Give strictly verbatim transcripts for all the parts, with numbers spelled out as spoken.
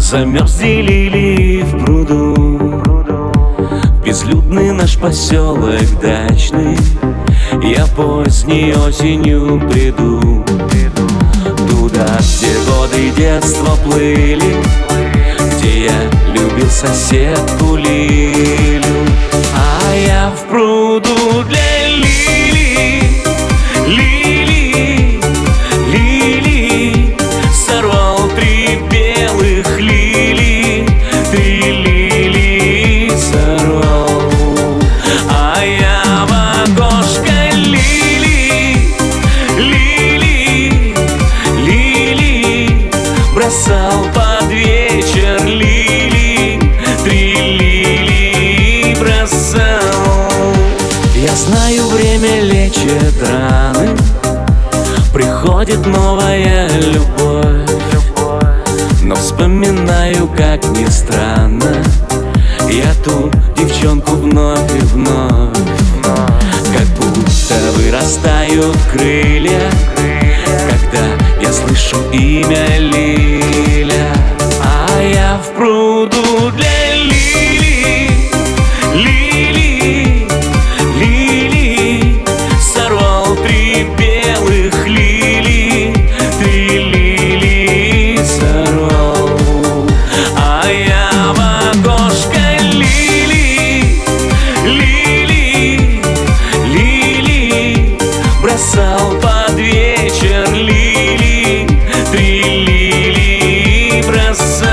Замерзли лилии в пруду, в безлюдный наш поселок дачный. Я поздней осенью приду туда, где годы детства плыли, где я любил соседку Лилю. А я в пруду для лилий, лилий, лилий сорвал три белых лилии, три лилии сорвал. А я в окошко лилий, лилий, лилий бросал под вечер лилии, три лилии бросал. Я знаю, время лечит раны, приходит новая любовь, но вспоминаю, как ни странно, я ту девчонку вновь и вновь. Как будто вырастают крылья, когда я слышу имя Лиля. А я в пруду для лилий, лилий, лилий сорвал три белых лилии, три лилии сорвал. А я в окошко лилий, лилий, лилий бросал под вечер лилии, три лилии бросал.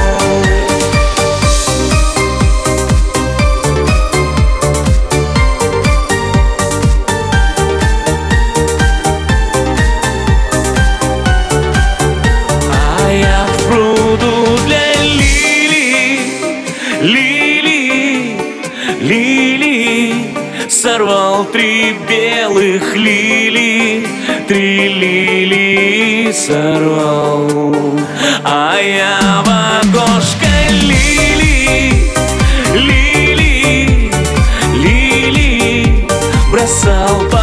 А я в пруду для лилий, лилий, лилий сорвал три белых лилии, три лилии сорвал. А я в окошко лилий, лилий, лилий бросал.